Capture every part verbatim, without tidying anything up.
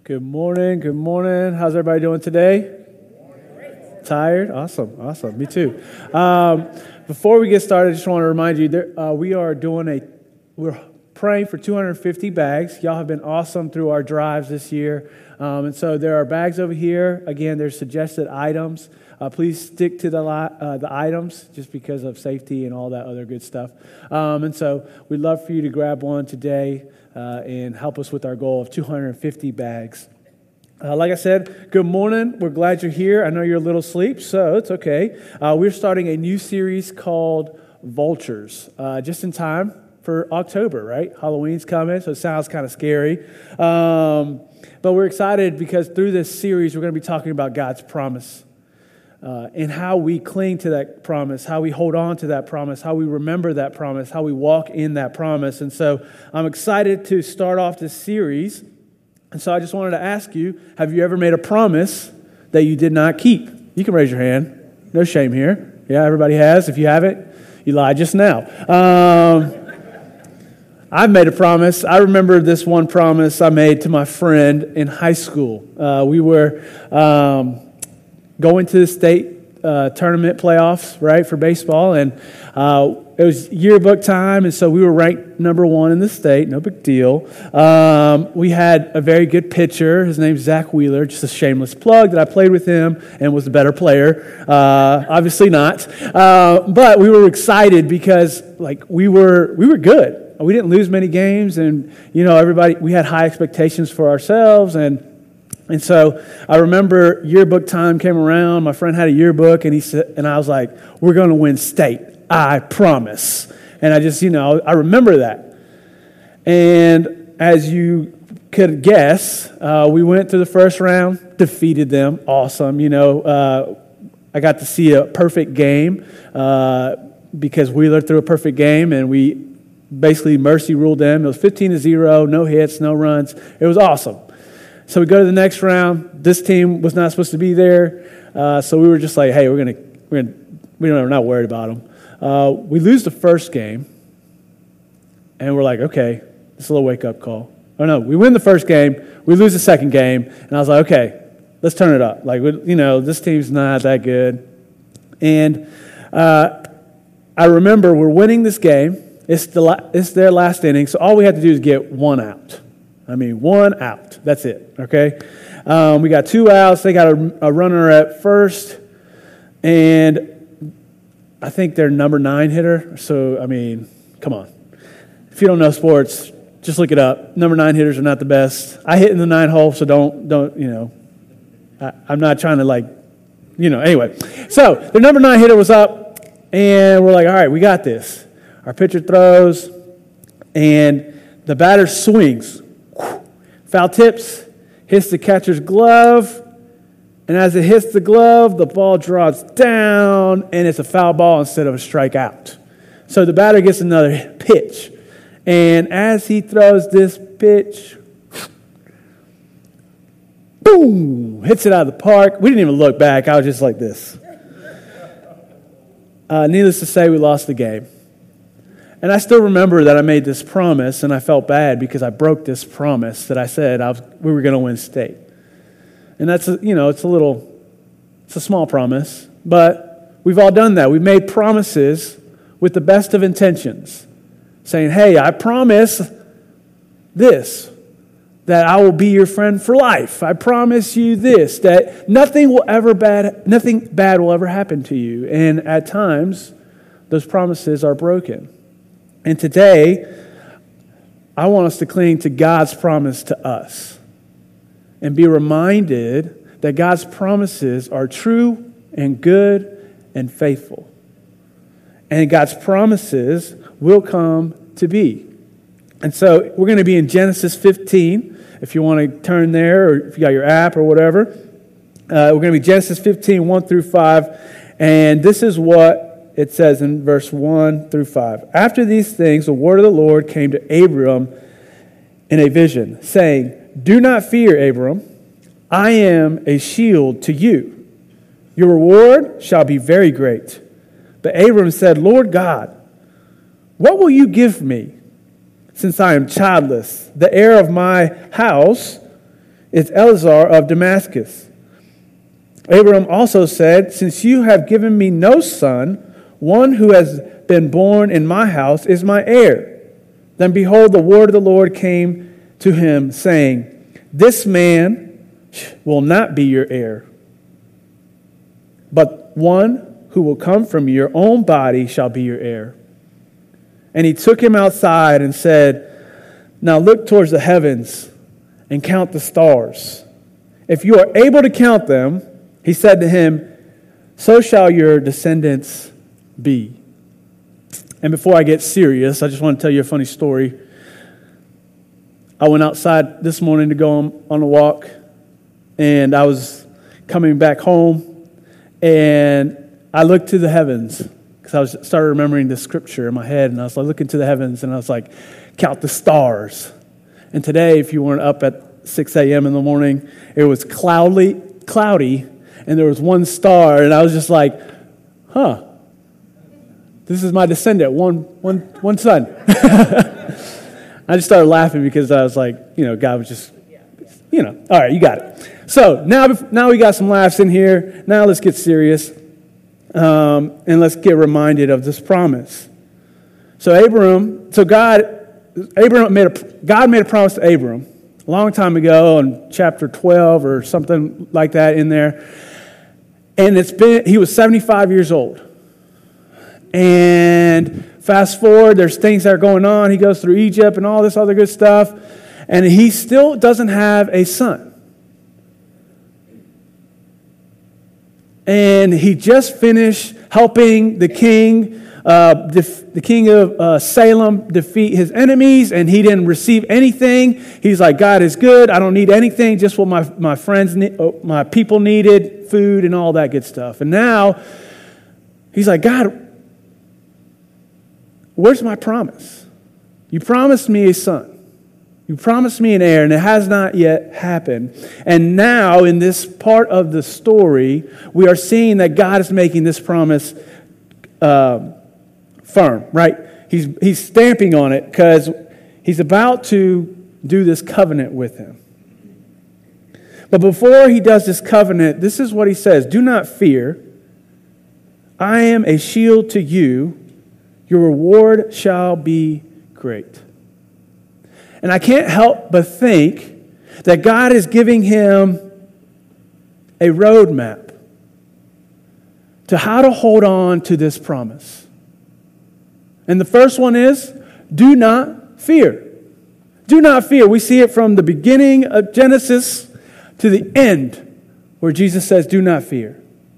Good morning, good morning. How's everybody doing today? Tired? Awesome, awesome. Me too. Um, before we get started, I just want to remind you that uh, we are doing a, we're praying for two hundred fifty bags. Y'all have been awesome through our drives this year. Um, and so there are bags over here. Again, there's suggested items. Uh, please stick to the li- uh, the items just because of safety and all that other good stuff. Um, and so we'd love for you to grab one today uh, and help us with our goal of two hundred fifty bags. Uh, like I said, good morning. We're glad you're here. I know you're a little asleep, so it's okay. Uh, we're starting a new series called Vultures, uh, just in time for October, right? Halloween's coming, so it sounds kind of scary. Um, but we're excited because through this series, we're going to be talking about God's promise uh, and how we cling to that promise, how we hold on to that promise, how we remember that promise, how we walk in that promise. And so I'm excited to start off this series. And so I just wanted to ask you, have you ever made a promise that you did not keep? You can raise your hand. No shame here. Yeah, everybody has. If you haven't, you lied just now. Um, I've made a promise. I remember this one promise I made to my friend in high school. Uh, we were um, going to the state uh, tournament playoffs, right, for baseball, and uh, it was yearbook time, and so we were ranked number one in the state. No big deal. Um, we had a very good pitcher. His name's Zach Wheeler. Just a shameless plug that I played with him and was the better player. Uh, obviously not, uh, but we were excited because like we were we were good. We didn't lose many games, and you know everybody. We had high expectations for ourselves, and. And so I remember yearbook time came around. My friend had a yearbook, and he said, and I was like, "We're going to win state, I promise." And I just, you know, I remember that. And as you could guess, uh, we went through the first round, defeated them, awesome. You know, uh, I got to see a perfect game uh, because Wheeler threw a perfect game, and we basically mercy ruled them. It was fifteen to zero, no hits, no runs. It was awesome. So we go to the next round. This team was not supposed to be there, uh, so we were just like, "Hey, we're gonna, we're gonna, we don't, we're not worried about them." Uh, we lose the first game, and we're like, "Okay, it's a little wake-up call." Oh no, we win the first game, we lose the second game, and I was like, "Okay, let's turn it up." Like, you know, this team's not that good, and uh, I remember we're winning this game. It's the la- it's their last inning, so all we had to do is get one out. I mean, one out. That's it, okay? Um, we got two outs. They got a, a runner at first. And I think they're number nine hitter. So, I mean, come on. If you don't know sports, just look it up. Number nine hitters are not the best. I hit in the nine hole, so don't, don't you know. I, I'm not trying to, like, you know. Anyway, so the number nine hitter was up. And we're like, all right, we got this. Our pitcher throws. And the batter swings. Foul tips, hits the catcher's glove, and as it hits the glove, the ball drops down, and it's a foul ball instead of a strikeout. So the batter gets another pitch, and as he throws this pitch, boom, hits it out of the park. We didn't even look back. I was just like this. Uh, needless to say, we lost the game. And I still remember that I made this promise, and I felt bad because I broke this promise that I said I was, we were going to win state. And that's, a, you know, it's a little, it's a small promise, but we've all done that. We've made promises with the best of intentions, saying, hey, I promise this, that I will be your friend for life. I promise you this, that nothing will ever bad, nothing bad will ever happen to you. And at times, those promises are broken. And today, I want us to cling to God's promise to us and be reminded that God's promises are true and good and faithful. And God's promises will come to be. And so we're going to be in Genesis fifteen, if you want to turn there, or if you got your app or whatever. Uh, we're going to be Genesis fifteen, one through five. And this is what it says in verse one through five. After these things, the word of the Lord came to Abram in a vision, saying, do not fear, Abram. I am a shield to you. Your reward shall be very great. But Abram said, Lord God, what will you give me, since I am childless? The heir of my house is Eleazar of Damascus. Abraham also said, since you have given me no son, one who has been born in my house is my heir. Then behold, the word of the Lord came to him, saying, this man will not be your heir, but one who will come from your own body shall be your heir. And he took him outside and said, now look towards the heavens and count the stars. If you are able to count them, he said to him, so shall your descendants be. And before I get serious, I just want to tell you a funny story. I went outside this morning to go on, on a walk, and I was coming back home, and I looked to the heavens because I was started remembering the scripture in my head, and I was like looking to the heavens, and I was like, count the stars. And today, if you weren't up at six a.m. in the morning, it was cloudy, cloudy, and there was one star, and I was just like, huh, this is my descendant, one, one, one son. I just started laughing because I was like, you know, God was just, you know, all right, you got it. So now, now we got some laughs in here. Now let's get serious, um, and let's get reminded of this promise. So Abram, so God, Abram made a, God made a promise to Abram a long time ago in chapter twelve or something like that in there. And it's been, he was seventy-five years old. And fast forward, there's things that are going on. He goes through Egypt and all this other good stuff. And he still doesn't have a son. And he just finished helping the king, uh, def- the king of uh, Salem defeat his enemies, and he didn't receive anything. He's like, God is good. I don't need anything, just what my, my friends, ne- my people needed, food and all that good stuff. And now he's like, God, where's my promise? You promised me a son. You promised me an heir, and it has not yet happened. And now, in this part of the story, we are seeing that God is making this promise uh, firm, right? He's, he's stamping on it because he's about to do this covenant with him. But before he does this covenant, this is what he says. Do not fear. I am a shield to you. Your reward shall be great. And I can't help but think that God is giving him a roadmap to how to hold on to this promise. And the first one is, do not fear. Do not fear. We see it from the beginning of Genesis to the end where Jesus says, do not fear.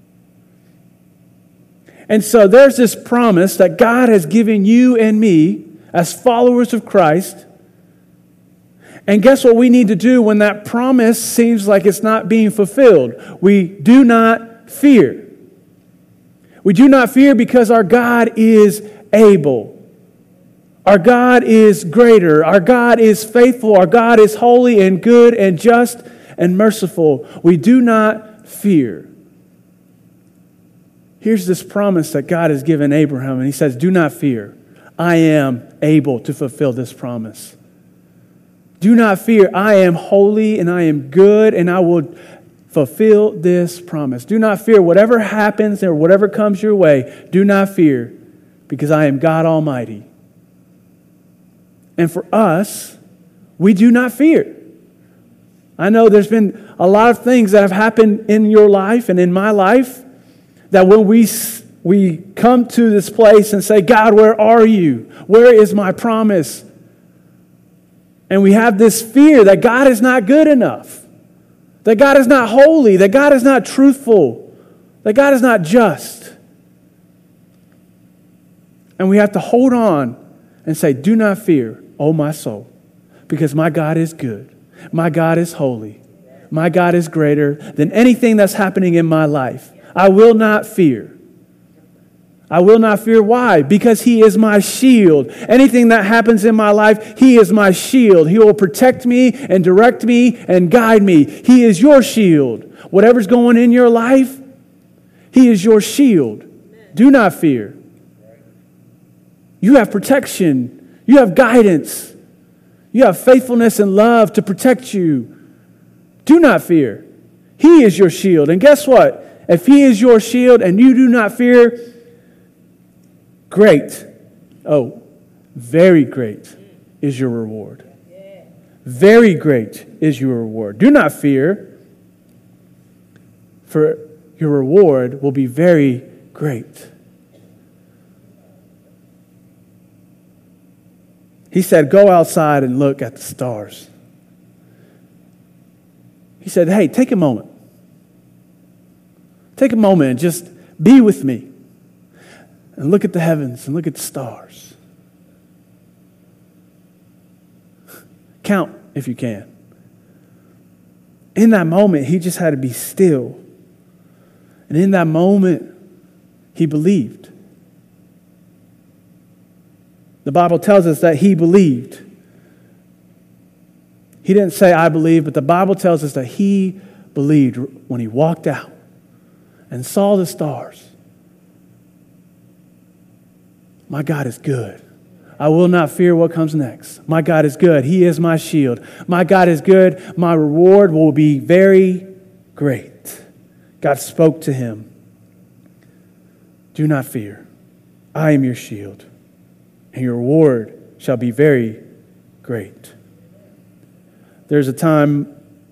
And so there's this promise that God has given you and me as followers of Christ. And guess what we need to do when that promise seems like it's not being fulfilled? We do not fear. We do not fear because our God is able. Our God is greater. Our God is faithful. Our God is holy and good and just and merciful. We do not fear. Here's this promise that God has given Abraham, and he says, do not fear. I am able to fulfill this promise. Do not fear. I am holy and I am good, and I will fulfill this promise. Do not fear whatever happens or whatever comes your way. Do not fear, because I am God Almighty. And for us, we do not fear. I know there's been a lot of things that have happened in your life and in my life that when we we come to this place and say, God, where are you? Where is my promise? And we have this fear that God is not good enough, that God is not holy, that God is not truthful, that God is not just. And we have to hold on and say, do not fear, O my soul, because my God is good. My God is holy. My God is greater than anything that's happening in my life. I will not fear. I will not fear. Why? Because He is my shield. Anything that happens in my life, He is my shield. He will protect me and direct me and guide me. He is your shield. Whatever's going in your life, He is your shield. Do not fear. You have protection. You have guidance. You have faithfulness and love to protect you. Do not fear. He is your shield. And guess what? If he is your shield and you do not fear, great, oh, very great is your reward. Very great is your reward. Do not fear, for your reward will be very great. He said, go outside and look at the stars. He said, hey, take a moment. Take a moment and just be with me. And look at the heavens and look at the stars. Count if you can. In that moment, he just had to be still. And in that moment, he believed. The Bible tells us that he believed. He didn't say, I believe, but the Bible tells us that he believed when he walked out and saw the stars. My God is good. I will not fear what comes next. My God is good. He is my shield. My God is good. My reward will be very great. God spoke to him. Do not fear. I am your shield, and your reward shall be very great. There's a time,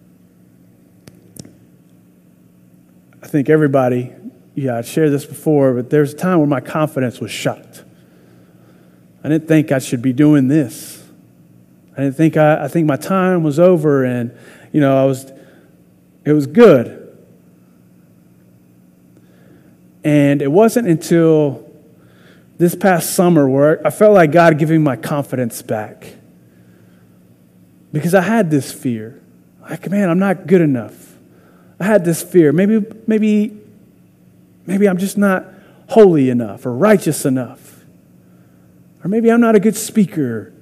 I think everybody, yeah, I've shared this before, but there's a time where my confidence was shot. I didn't think I should be doing this. I didn't think I, I think my time was over, and, you know, I was, it was good. And it wasn't until this past summer where I felt like God giving my confidence back. Because I had this fear. Like, man, I'm not good enough. I had this fear. Maybe, maybe, maybe I'm just not holy enough or righteous enough. Or maybe I'm not a good speaker.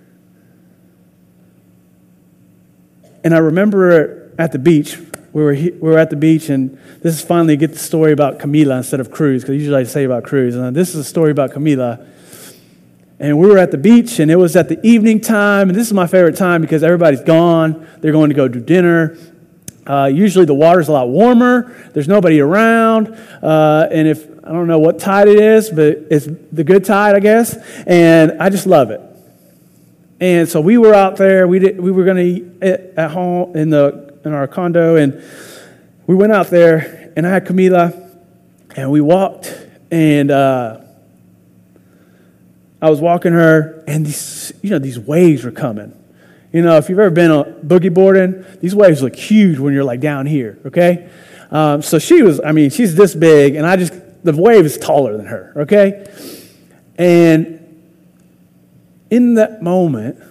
And I remember at the beach, we were, we were at the beach, and this is finally get the story about Camila instead of Cruz, because usually I say about Cruz. And this is a story about Camila. And we were at the beach, and it was at the evening time, and this is my favorite time because everybody's gone. They're going to go do dinner. Uh, usually the water's a lot warmer. There's nobody around. Uh, and if, I don't know what tide it is, but it's the good tide, I guess. And I just love it. And so we were out there. We did, we were going to eat at home in the in our condo, and we went out there, and I had Camila, and we walked, and uh, I was walking her, and these, you know, these waves were coming. You know, if you've ever been on boogie boarding, these waves look huge when you're like down here, okay? Um, so she was, I mean, she's this big, and I just, the wave is taller than her, okay? And in that moment,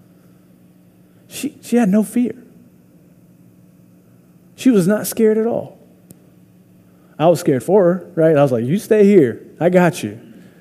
she she had no fear. She was not scared at all. I was scared for her, right? I was like, you stay here. I got you.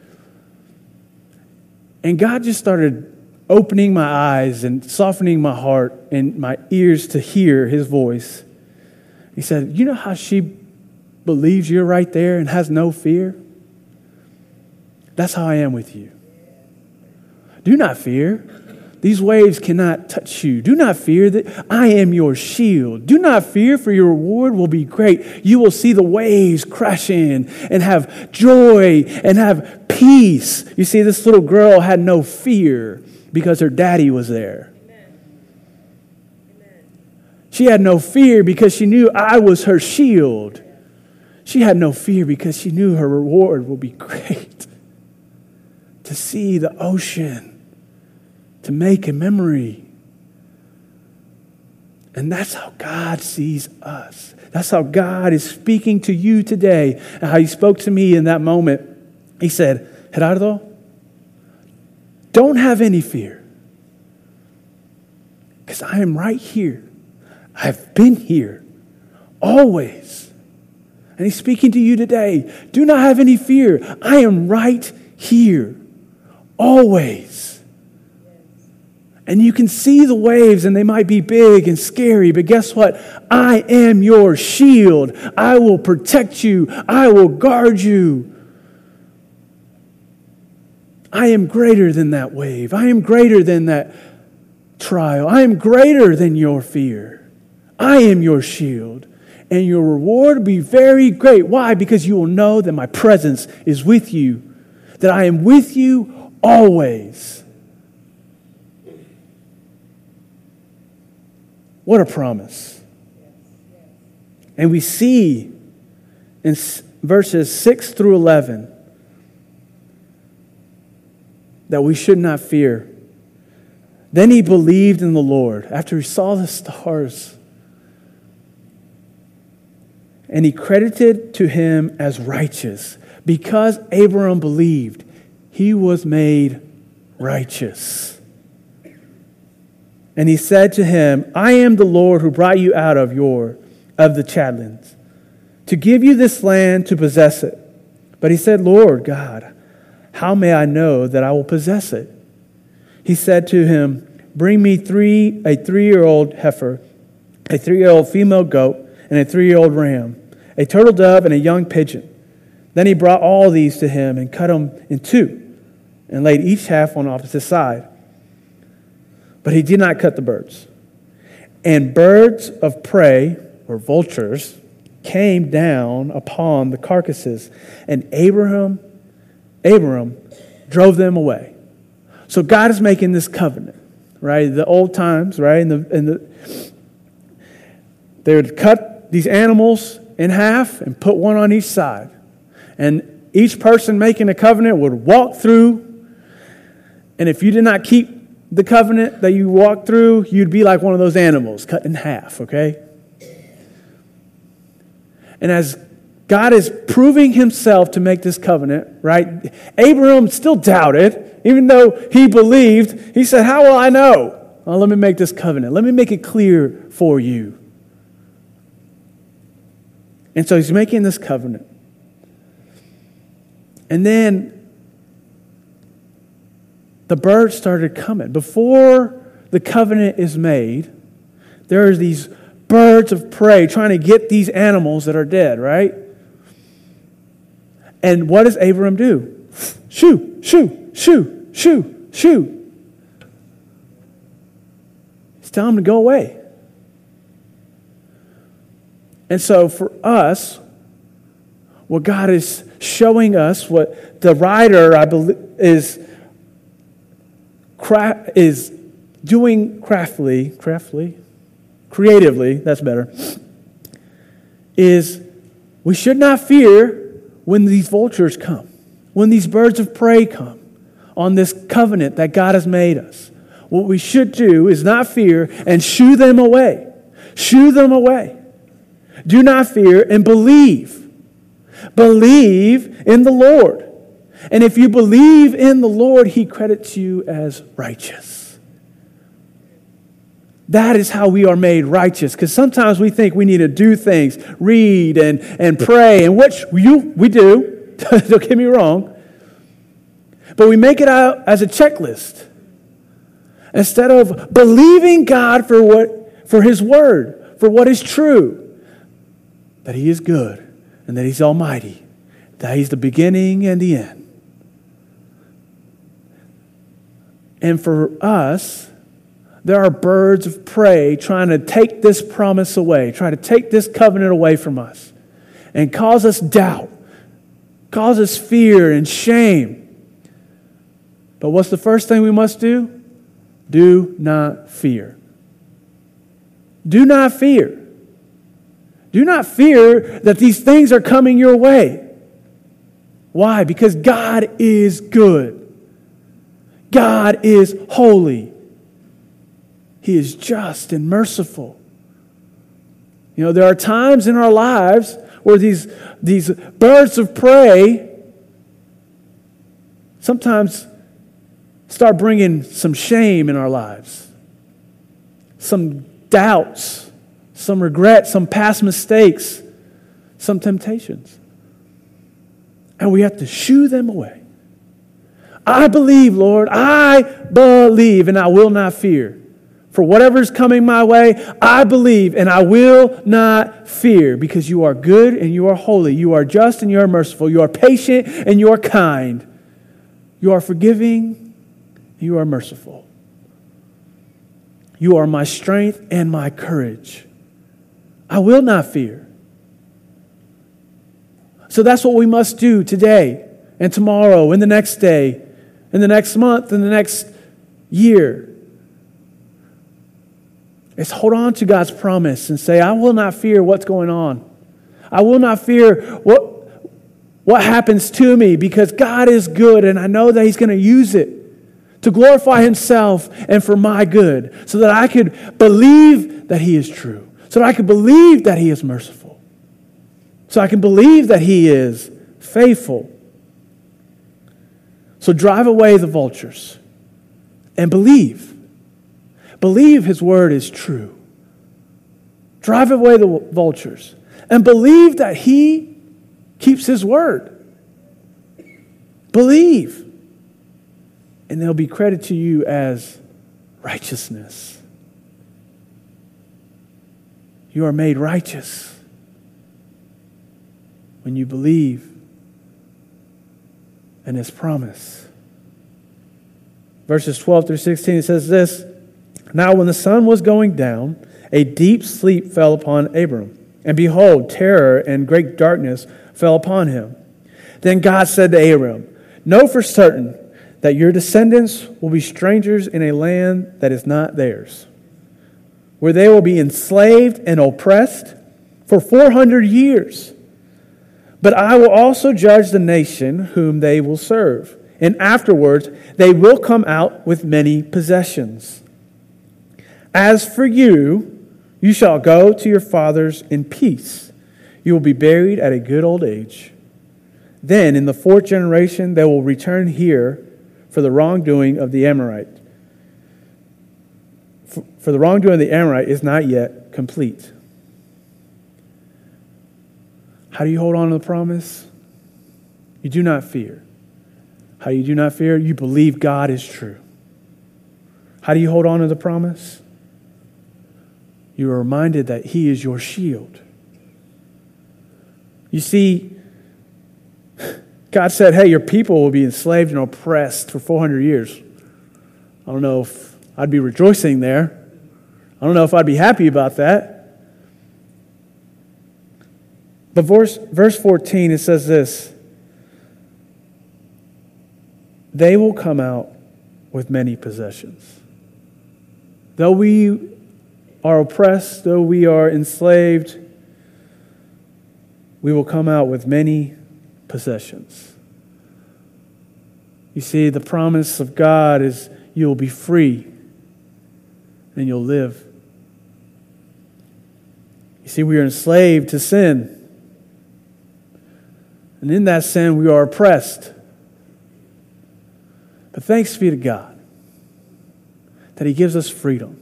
And God just started opening my eyes and softening my heart and my ears to hear his voice. He said, you know how she believes you're right there and has no fear? That's how I am with you. Do not fear. These waves cannot touch you. Do not fear that I am your shield. Do not fear, for your reward will be great. You will see the waves crash in and have joy and have peace. You see, this little girl had no fear because her daddy was there. Amen. Amen. She had no fear because she knew I was her shield. She had no fear because she knew her reward will be great. To see the ocean, to make a memory. And that's how God sees us. That's how God is speaking to you today, and how he spoke to me in that moment. He said, Gerardo, don't have any fear, because I am right here. I've been here always. And he's speaking to you today. Do not have any fear. I am right here always. And you can see the waves, and they might be big and scary, but guess what? I am your shield. I will protect you. I will guard you. I am greater than that wave. I am greater than that trial. I am greater than your fear. I am your shield, and your reward will be very great. Why? Because you will know that my presence is with you, that I am with you always. What a promise. And we see in verses six through eleven that we should not fear. Then he believed in the Lord after he saw the stars, and he credited to him as righteous. Because Abraham believed, he was made righteous. And he said to him, I am the Lord who brought you out of your of the Chaldeans, to give you this land to possess it. But he said, Lord God, how may I know that I will possess it? He said to him, bring me three a three-year-old heifer, a three-year-old female goat, and a three-year-old ram, a turtle dove, and a young pigeon. Then he brought all these to him and cut them in two, and laid each half on the opposite side. But he did not cut the birds. And birds of prey, or vultures, came down upon the carcasses, and Abraham, Abraham drove them away. So God is making this covenant, right? The old times, right? In the, in the, they would cut these animals in half and put one on each side. And each person making a covenant would walk through, and if you did not keep the covenant that you walked through, you'd be like one of those animals cut in half, okay? And as God is proving himself to make this covenant, right? Abraham still doubted, even though he believed. He said, how will I know? Well, let me make this covenant. Let me make it clear for you. And so he's making this covenant. And then the birds started coming. Before the covenant is made, there are these birds of prey trying to get these animals that are dead, right? And what does Abraham do? Shoo, shoo, shoo, shoo, shoo. He's telling them to go away. And so for us, what God is showing us, what the writer, I believe, is cra- is doing craftily, craftily, creatively, that's better, is we should not fear when these vultures come, when these birds of prey come on this covenant that God has made us. What we should do is not fear and shoo them away. Shoo them away. Do not fear and believe. Believe in the Lord. And if you believe in the Lord, He credits you as righteous. That is how we are made righteous. Because sometimes we think we need to do things, read and, and pray, and which you, we do. Don't get me wrong. But we make it out as a checklist. Instead of believing God for what, for His word, for what is true. That He is good and that He's almighty. That He's the beginning and the end. And for us, there are birds of prey trying to take this promise away, trying to take this covenant away from us and cause us doubt, cause us fear and shame. But what's the first thing we must do? Do not fear. Do not fear. Do not fear that these things are coming your way. Why? Because God is good. God is holy. He is just and merciful. You know, there are times in our lives where these, these birds of prey sometimes start bringing some shame in our lives, some doubts, some regret, some past mistakes, some temptations. And we have to shoo them away. I believe, Lord, I believe, and I will not fear. For whatever is coming my way, I believe, and I will not fear, because you are good and you are holy. You are just and you are merciful. You are patient and you are kind. You are forgiving. You are merciful. You are my strength and my courage. I will not fear. So that's what we must do today and tomorrow and the next day and the next month and the next year. Is hold on to God's promise and say, I will not fear what's going on. I will not fear what, what happens to me, because God is good and I know that He's going to use it to glorify Himself and for my good, so that I could believe that He is true, so that I could believe that He is merciful, so I can believe that He is faithful. So drive away the vultures and believe. Believe His word is true. Drive away the vultures and believe that He keeps His word. Believe. And they'll be credited to you as righteousness. You are made righteous when you believe in His promise. Verses twelve through sixteen, it says this: Now when the sun was going down, a deep sleep fell upon Abram, and behold, terror and great darkness fell upon him. Then God said to Abram, Know for certain that your descendants will be strangers in a land that is not theirs, where they will be enslaved and oppressed for four hundred years. But I will also judge the nation whom they will serve, and afterwards they will come out with many possessions. As for you, you shall go to your fathers in peace. You will be buried at a good old age. Then in the fourth generation they will return here for the wrongdoing of the Amorite. For the wrongdoing of the Amorite is not yet complete. How do you hold on to the promise? You do not fear. How do you do not fear? You believe God is true. How do you hold on to the promise? You are reminded that He is your shield. You see, God said, hey, your people will be enslaved and oppressed for four hundred years. I don't know if I'd be rejoicing there. I don't know if I'd be happy about that. But verse, verse fourteen, it says this: They will come out with many possessions. Though we are oppressed, though we are enslaved, we will come out with many possessions. You see, the promise of God is you'll be free and you'll live. You see, we are enslaved to sin. And in that sin, we are oppressed. But thanks be to God that He gives us freedom.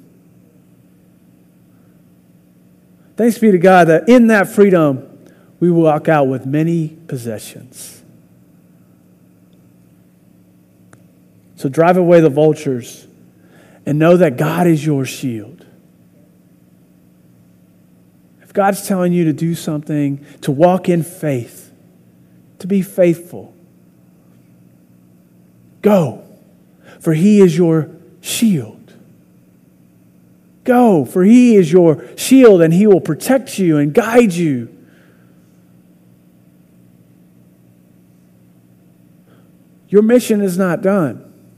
Thanks be to God that in that freedom, we will walk out with many possessions. So drive away the vultures and know that God is your shield. If God's telling you to do something, to walk in faith, to be faithful, go, for He is your shield. Go, for He is your shield and He will protect you and guide you. Your mission is not done.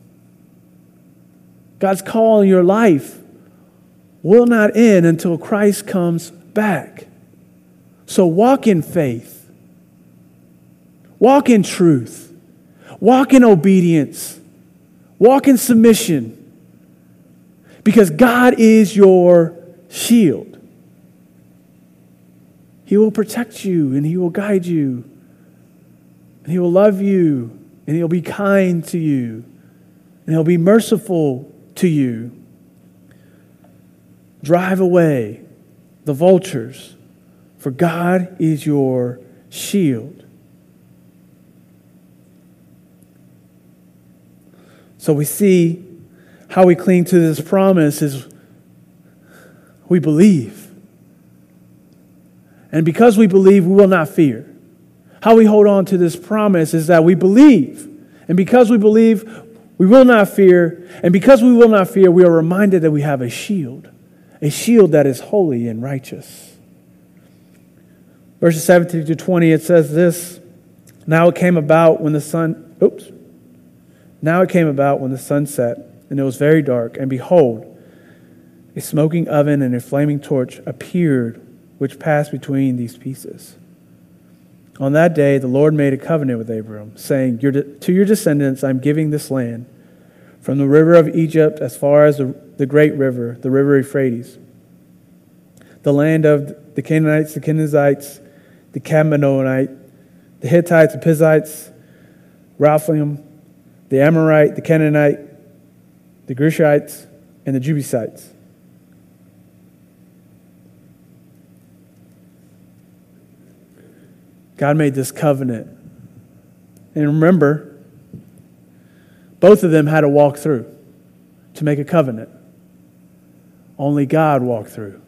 God's call in your life will not end until Christ comes back. So walk in faith. Walk in truth. Walk in obedience. Walk in submission. Because God is your shield. He will protect you and He will guide you. And He will love you and He'll be kind to you. And He'll be merciful to you. Drive away the vultures, for God is your shield. So we see how we cling to this promise is we believe. And because we believe, we will not fear. How we hold on to this promise is that we believe. And because we believe, we will not fear. And because we will not fear, we are reminded that we have a shield. A shield that is holy and righteous. Verses seventeen to twenty, it says this, Now it came about when the sun, oops, now it came about when the sun set, and it was very dark, and behold, a smoking oven and a flaming torch appeared, which passed between these pieces. On that day, the Lord made a covenant with Abram, saying, your de- To your descendants I am giving this land, from the river of Egypt as far as the, the great river, the river Euphrates, the land of the Canaanites, the Kenizzites, the Cadmonite, the Hittites, the Pizzites, Raphaim, the Amorite, the Canaanite, the Grishites, and the Jebusites. God made this covenant. And remember, both of them had to walk through to make a covenant. Only God walked through.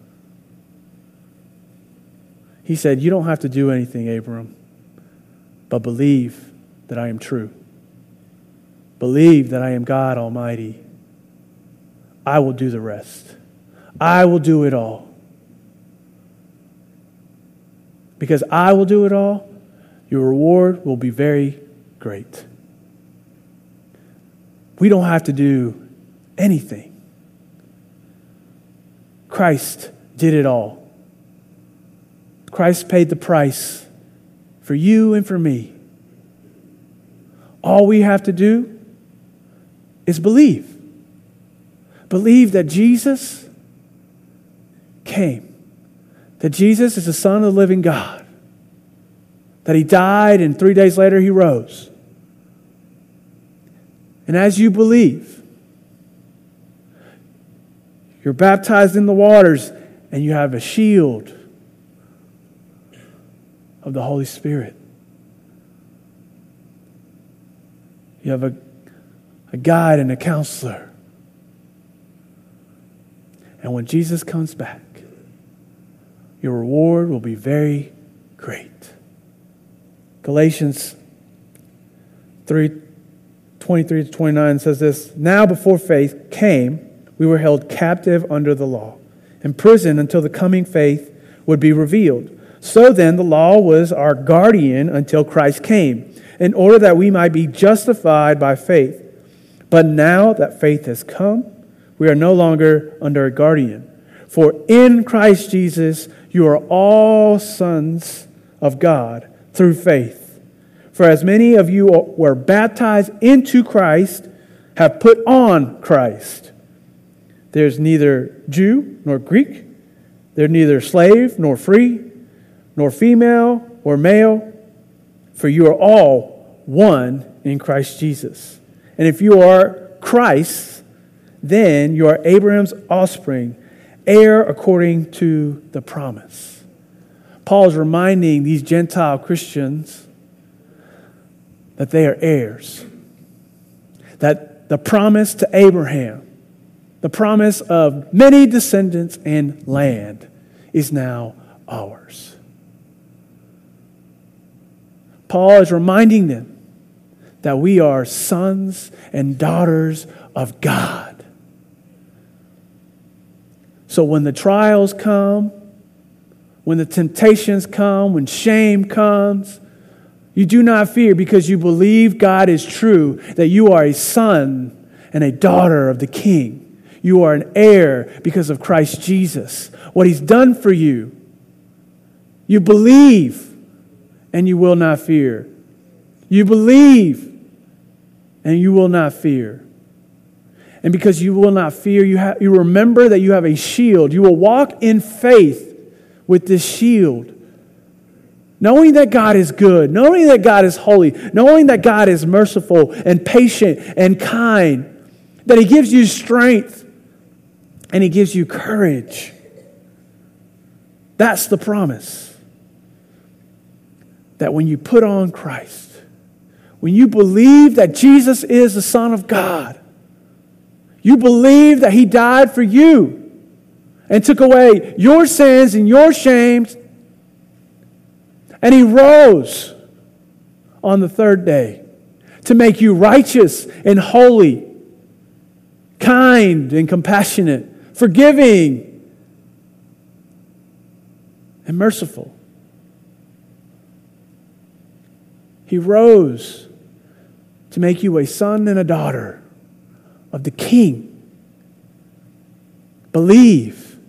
He said, you don't have to do anything, Abram, but believe that I am true. Believe that I am God Almighty. I will do the rest. I will do it all. Because I will do it all, your reward will be very great. We don't have to do anything. Christ did it all. Christ paid the price for you and for me. All we have to do is believe. Believe that Jesus came. That Jesus is the Son of the living God. That He died and three days later He rose. And as you believe, you're baptized in the waters and you have a shield of the Holy Spirit. You have a, a guide and a counselor. And when Jesus comes back, your reward will be very great. Galatians three, twenty-three to twenty-nine says this, Now before faith came, we were held captive under the law, imprisoned until the coming faith would be revealed. So then the law was our guardian until Christ came, in order that we might be justified by faith. But now that faith has come, we are no longer under a guardian. For in Christ Jesus you are all sons of God through faith. For as many of you were baptized into Christ have put on Christ. There's neither Jew nor Greek. There's neither slave nor free, nor female or male. For you are all one in Christ Jesus. And if you are Christ, then you are Abraham's offspring, heir according to the promise. Paul is reminding these Gentile Christians that they are heirs. That the promise to Abraham, the promise of many descendants and land, is now ours. Paul is reminding them that we are sons and daughters of God. So when the trials come, when the temptations come, when shame comes, you do not fear because you believe God is true, that you are a son and a daughter of the King. You are an heir because of Christ Jesus, what He's done for you. You believe and you will not fear. You believe and you will not fear. And because you will not fear, you, have, you remember that you have a shield. You will walk in faith with this shield. Knowing that God is good, knowing that God is holy, knowing that God is merciful and patient and kind, that He gives you strength and He gives you courage. That's the promise. That when you put on Christ, when you believe that Jesus is the Son of God, you believe that He died for you and took away your sins and your shames, and He rose on the third day to make you righteous and holy, kind and compassionate, forgiving and merciful. He rose to make you a son and a daughter of the King. Believe.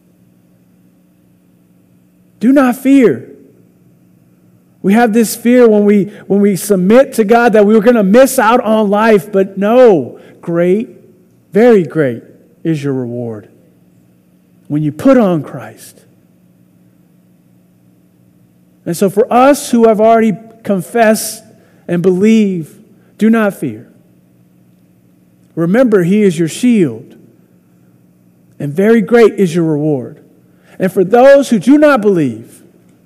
Do not fear. We have this fear when we when we submit to God that we're going to miss out on life, but no, great, very great is your reward when you put on Christ. And so for us who have already confessed and believe, do not fear. Remember, He is your shield, and very great is your reward. And for those who do not believe,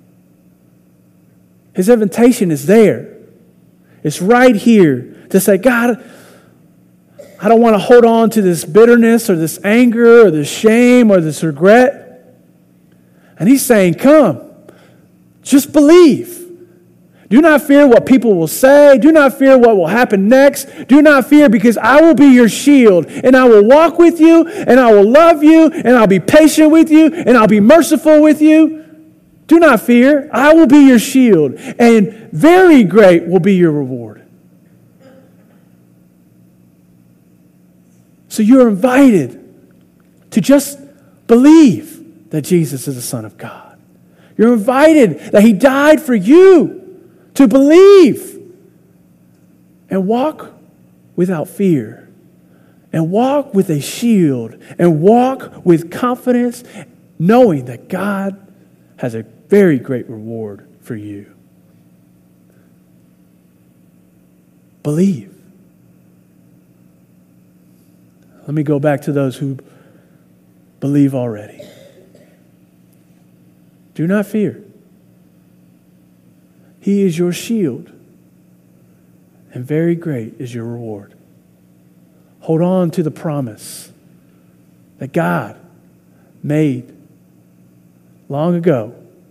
His invitation is there. It's right here to say, God, I don't want to hold on to this bitterness or this anger or this shame or this regret. And He's saying, come, just believe. Do not fear what people will say. Do not fear what will happen next. Do not fear, because I will be your shield, and I will walk with you, and I will love you, and I'll be patient with you, and I'll be merciful with you. Do not fear. I will be your shield, and very great will be your reward. So you're invited to just believe that Jesus is the Son of God. You're invited that He died for you, to believe and walk without fear, and walk with a shield, and walk with confidence, knowing that God has a very great reward for you. Believe. Let me go back to those who believe already. Do not fear. He is your shield, and very great is your reward. Hold on to the promise that God made long ago.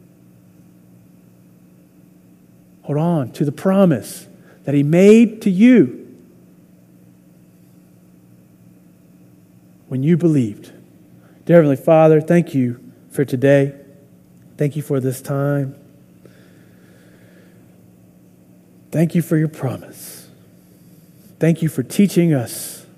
Hold on to the promise that He made to you when you believed. Dear Heavenly Father, thank you for today. Thank you for this time. Thank you for your promise. Thank you for teaching us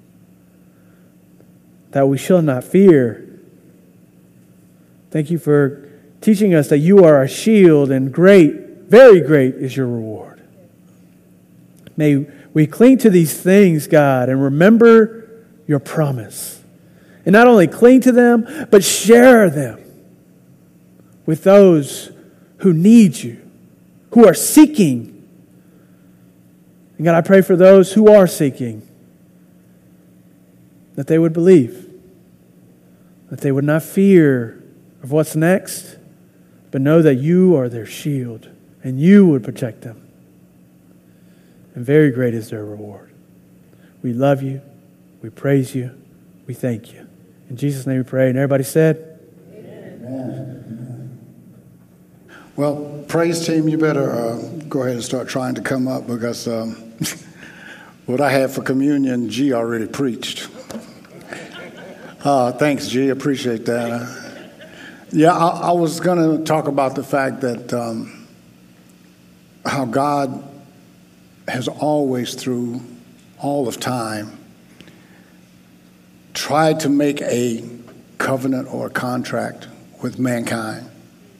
that we shall not fear. Thank you for teaching us that you are our shield, and great, very great is your reward. May we cling to these things, God, and remember your promise. And not only cling to them, but share them with those who need you, who are seeking. And God, I pray for those who are seeking, that they would believe, that they would not fear of what's next, but know that you are their shield, and you would protect them. And very great is their reward. We love you. We praise you. We thank you. In Jesus' name we pray. And everybody said, Amen. Well, praise team, you better uh, go ahead and start trying to come up, because um, what I had for communion, G already preached. Uh, thanks, G. Appreciate that. Uh, yeah, I, I was going to talk about the fact that um, how God has always, through all of time, tried to make a covenant or a contract with mankind.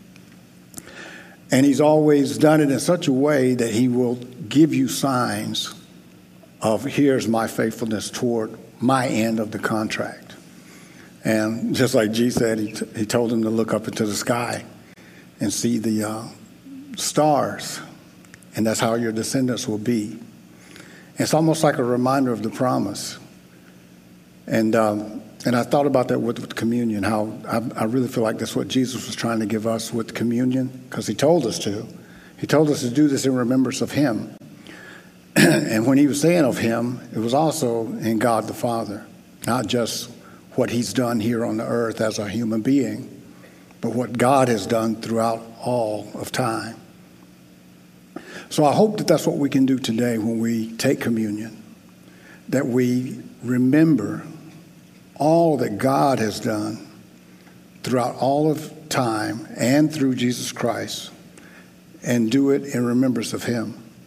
And He's always done it in such a way that He will give you signs of, here's my faithfulness toward my end of the contract. And just like G said, he, t- he told him to look up into the sky and see the uh, stars. And that's how your descendants will be. It's almost like a reminder of the promise. And um, and I thought about that with, with communion, how I, I really feel like that's what Jesus was trying to give us with communion, because He told us to. He told us to do this in remembrance of Him. And when He was saying of Him, it was also in God the Father, not just what He's done here on the earth as a human being, but what God has done throughout all of time. So I hope that that's what we can do today when we take communion, that we remember all that God has done throughout all of time and through Jesus Christ, and do it in remembrance of Him.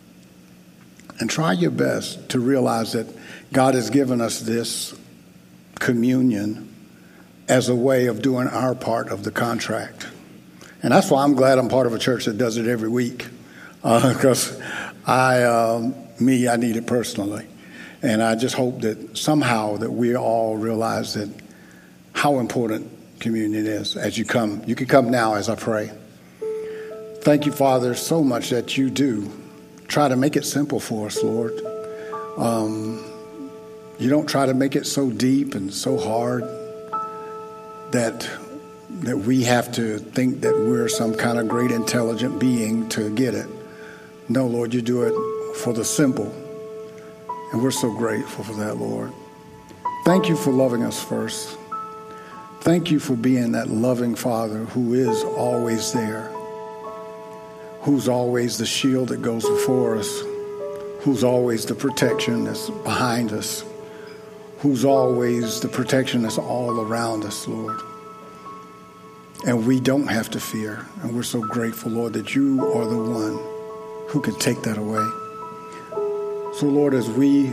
and try your best to realize that God has given us this communion as a way of doing our part of the contract. And that's why I'm glad I'm part of a church that does it every week, because uh, I, um, me, I need it personally. And I just hope that somehow that we all realize that how important communion is as you come. You can come now as I pray. Thank you, Father, so much that you do try to make it simple for us, Lord. Um, you don't try to make it so deep and so hard that that we have to think that we're some kind of great intelligent being to get it. No, Lord, you do it for the simple. And we're so grateful for that, Lord. Thank you for loving us first. Thank you for being that loving Father who is always there, who's always the shield that goes before us, who's always the protection that's behind us, who's always the protection that's all around us, Lord. And we don't have to fear. And we're so grateful, Lord, that you are the one who can take that away. So, Lord, as we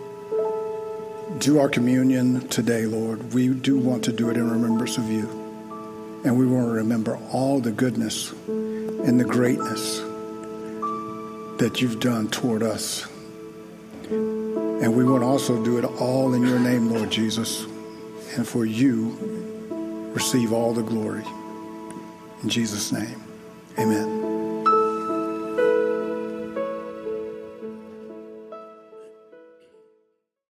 do our communion today, Lord, we do want to do it in remembrance of you. And we want to remember all the goodness and the greatness that you've done toward us. And we want to also do it all in your name, Lord Jesus. And for you, receive all the glory. In Jesus' name, amen.